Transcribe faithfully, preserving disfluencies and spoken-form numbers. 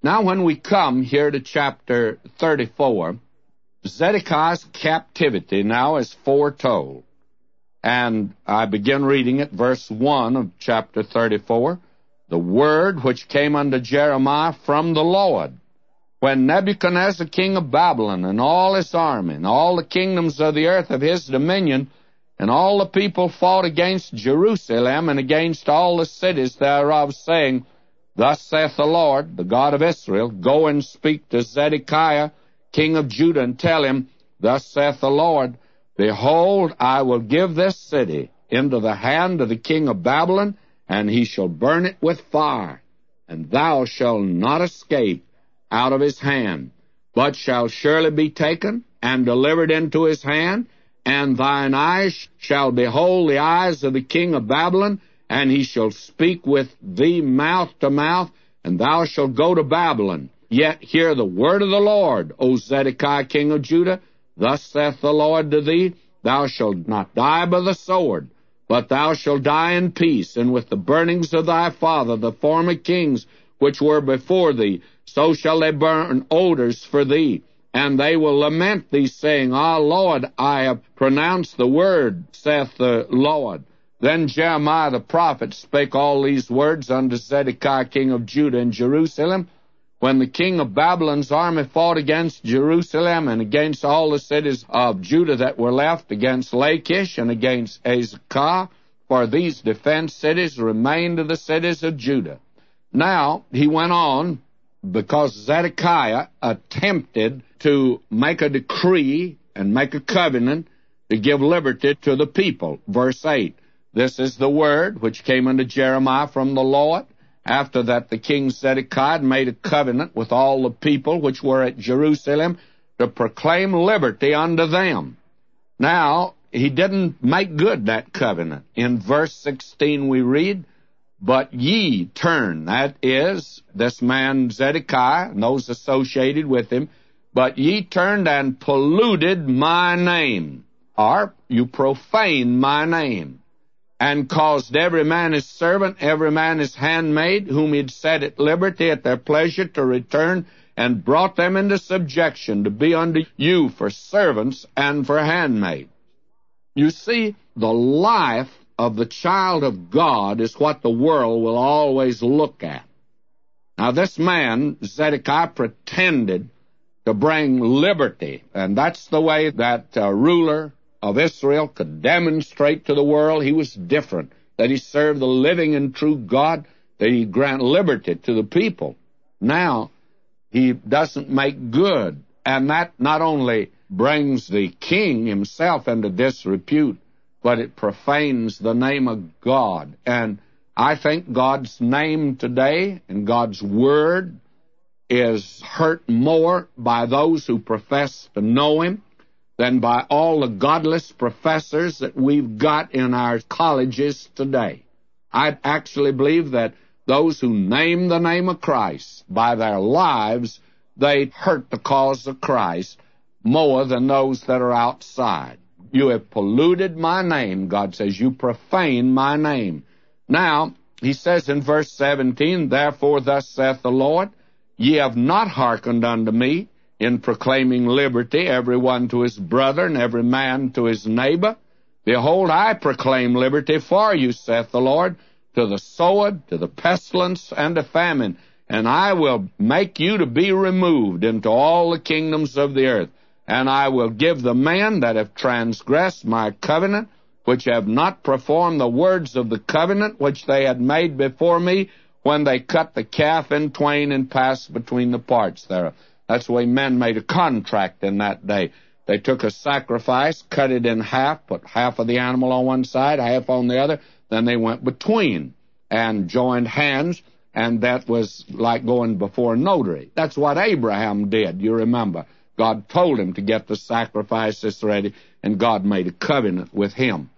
Now when we come here to chapter thirty-four, Zedekiah's captivity now is foretold. And I begin reading at verse one of chapter thirty-four. The word which came unto Jeremiah from the Lord, when Nebuchadnezzar king of Babylon, and all his army, and all the kingdoms of the earth of his dominion, and all the people fought against Jerusalem, and against all the cities thereof, saying, Thus saith the Lord, the God of Israel, Go and speak to Zedekiah king of Judah, and tell him, Thus saith the Lord, Behold, I will give this city into the hand of the king of Babylon, and he shall burn it with fire, and thou shalt not escape out of his hand, but shall surely be taken and delivered into his hand, and thine eyes shall behold the eyes of the king of Babylon, and he shall speak with thee mouth to mouth, and thou shalt go to Babylon. Yet hear the word of the Lord, O Zedekiah king of Judah. Thus saith the Lord to thee, Thou shalt not die by the sword, but thou shalt die in peace, and with the burnings of thy father, the former kings which were before thee, so shall they burn odors for thee. And they will lament thee, saying, Ah, Lord, I have pronounced the word, saith the Lord. Then Jeremiah the prophet spake all these words unto Zedekiah king of Judah in Jerusalem, when the king of Babylon's army fought against Jerusalem, and against all the cities of Judah that were left, against Lachish, and against Azekah, for these defenced cities remained of the cities of Judah. Now, he went on, because Zedekiah attempted to make a decree and make a covenant to give liberty to the people. Verse eight, This is the word which came unto Jeremiah from the Lord, after that the king Zedekiah had made a covenant with all the people which were at Jerusalem to proclaim liberty unto them. Now, he didn't make good that covenant. In verse sixteen we read, But ye turn, that is, this man Zedekiah and those associated with him, but ye turned and polluted my name, or you profaned my name, and caused every man his servant, every man his handmaid, whom he had set at liberty at their pleasure, to return, and brought them into subjection, to be unto you for servants and for handmaids. You see, the life of the child of God is what the world will always look at. Now, this man, Zedekiah, pretended to bring liberty, and that's the way that uh, ruler of Israel could demonstrate to the world he was different, that he served the living and true God, that he grant liberty to the people. Now, he doesn't make good, and that not only brings the king himself into disrepute, but it profanes the name of God. And I think God's name today and God's word is hurt more by those who profess to know him than by all the godless professors that we've got in our colleges today. I actually believe that those who name the name of Christ, by their lives, they hurt the cause of Christ more than those that are outside. You have polluted my name, God says. You profane my name. Now, he says in verse seventeen, Therefore thus saith the Lord, Ye have not hearkened unto me, in proclaiming liberty, every one to his brother, and every man to his neighbor. Behold, I proclaim liberty for you, saith the Lord, to the sword, to the pestilence, and to famine. And I will make you to be removed into all the kingdoms of the earth. And I will give the men that have transgressed my covenant, which have not performed the words of the covenant which they had made before me, when they cut the calf in twain and passed between the parts thereof. That's the way men made a contract in that day. They took a sacrifice, cut it in half, put half of the animal on one side, half on the other, then they went between and joined hands, and that was like going before a notary. That's what Abraham did, you remember. God told him to get the sacrifices ready, and God made a covenant with him.